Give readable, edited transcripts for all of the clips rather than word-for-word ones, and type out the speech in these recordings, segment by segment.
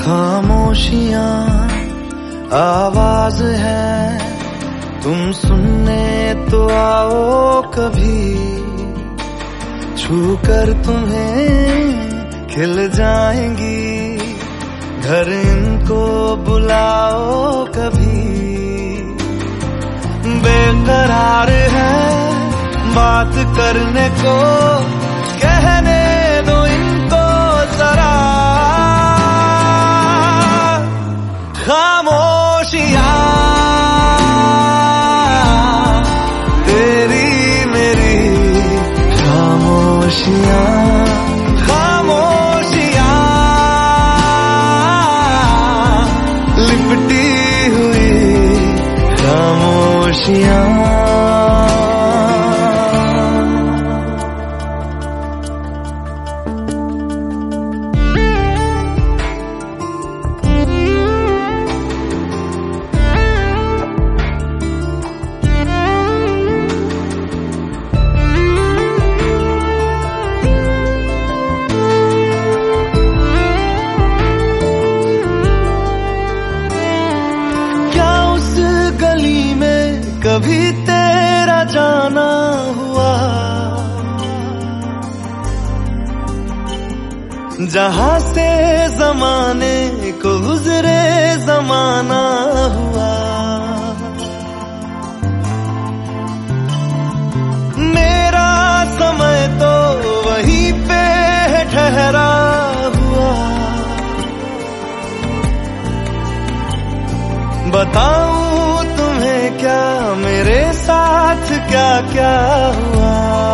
खामोशियां आवाज है, तुम सुनने तो आओ कभी, छू कर तुम्हें खिल जाएंगी, घर इनको बुलाओ कभी। बेकरार है बात करने को, कहने दो इनको जरा। खामोशियां तेरी मेरी खामोशियां, खामोशियां लिपटी हुई खामोशियां। कभी तेरा जाना हुआ, जहां से जमाने को गुजरे जमाना हुआ। मेरा समय तो वहीं पे ठहरा हुआ, बताऊं तुम्हें क्या मेरे साथ क्या क्या हुआ।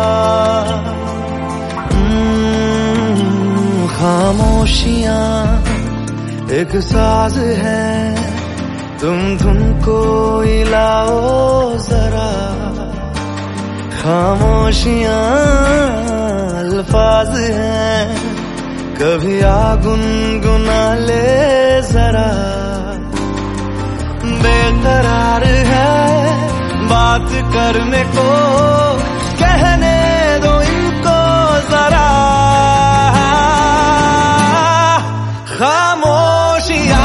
खामोशियां एक साज है, तुम धुन को हिलाओ जरा। खामोशियां अल्फाज हैं, कभी आ गुनगुना ले जरा। बेकरार है बात करने को, कहने दो इनको जरा। खामोशियां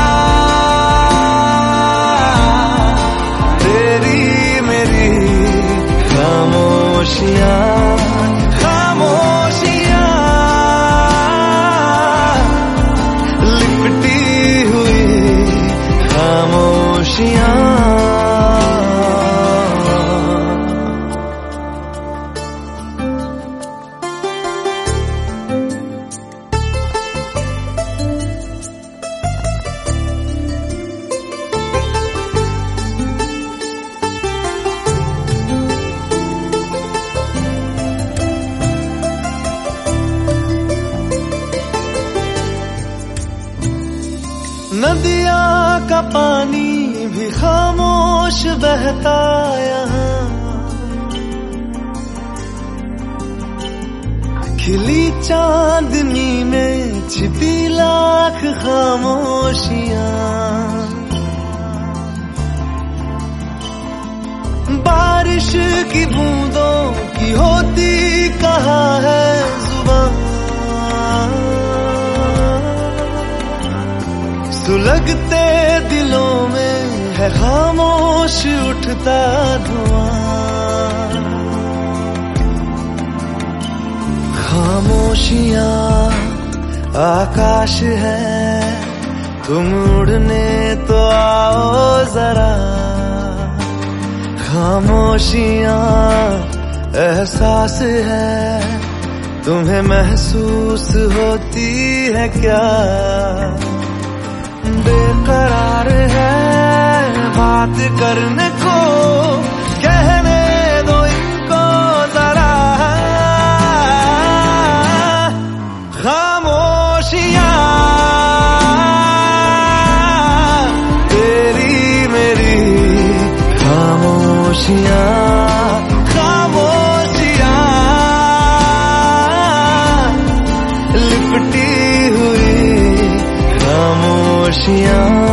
तेरी मेरी खामोशियां, खामोशियां लिपटी हुई खामोशियां। नदिया का पानी भी खामोश बहता यहाँ, खिली चांदनी में छिपी लाख खामोशियां। बारिश की बूंदों की होती कहाँ है जुबान, सुलगते दिलों में है खामोश उठता धुआं। खामोशियां आकाश है, तुम उड़ने तो आओ जरा। खामोशियां एहसास है, तुम्हें महसूस होती है क्या। बेकरार है बात करने को, कहने दो इनको जरा। खामोशियां तेरी मेरी खामोशियां, खामोशियां लिपटी हुई खामोशियां।